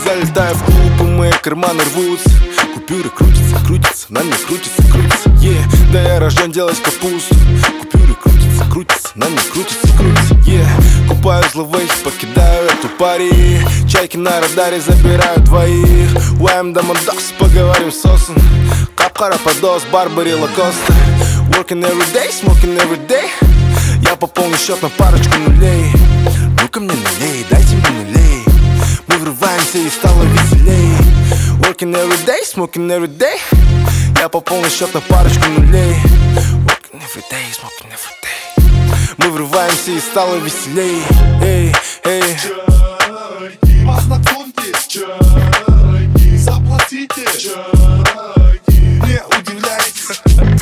Залетаю в клуб, и мои карманы рвутся. Купюры крутятся, крутятся, на мне крутятся, крутятся. Да я рожден делать капусту. Купюры крутятся, крутятся, на мне крутятся, крутятся. Купаю зловых, покидаю эту пари. Чайки на радаре забирают двоих. Уайм да мандос, поговорим с Осом. Капкара подос, Барбари Лакоста. Working every day, smoking every day. Я пополню счет на парочку нулей. Ну-ка мне нулей, дайте мне нулей. Мы врываемся и стало веселей. Working every day, smoking every day. Я пополню счет на парочку нулей. Working every day, smoking every day. Мы врываемся и стало веселей. Эй, эй. Чайки, познакомьтесь, чайки, заплатите, чайки, не удивляйтесь.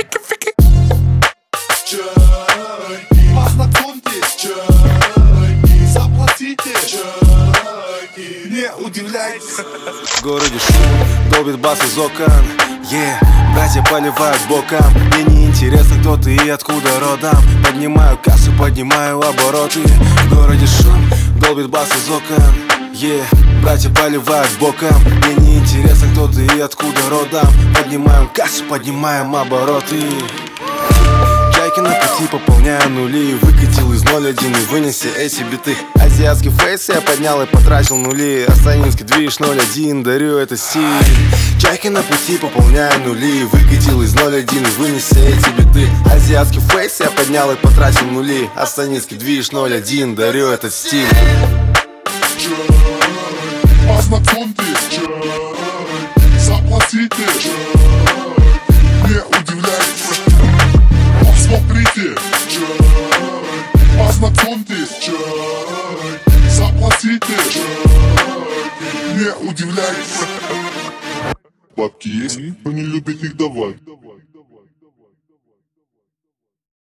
Чайки, познакомьтесь, чайки, заплатите, чайки, не удивляйтесь. В городе шум, долбит бас из окон. Братья поливают боком. Мне не интересно, кто ты и откуда родом. Поднимаю кассу, поднимаю обороты. В городе шум, долбит бас из окон. Братья поливают боком. Мне не интересно, кто ты и откуда родом. Поднимаем кассу, поднимаем обороты. Чайки на пути, пополняю нули. Выкатил из 0.1 и вынеси эти биты. Азиатский фейс я поднял и потратил нули. Астанинский движ 0.1, дарю это стиль. Чайки на пути, пополняю нули. Выкатил из 0.1 и вынеси эти биты. Азиатский фейс я поднял и потратил нули. Астанинский движ 0.1, дарю этот стиль. Познакомьтесь, чайки, заплатите, чайки, не удивляйтесь. Посмотрите, чайки, познакомьтесь, чайки, заплатите, чайки, не удивляйтесь. Бабки есть, но не любит их давать.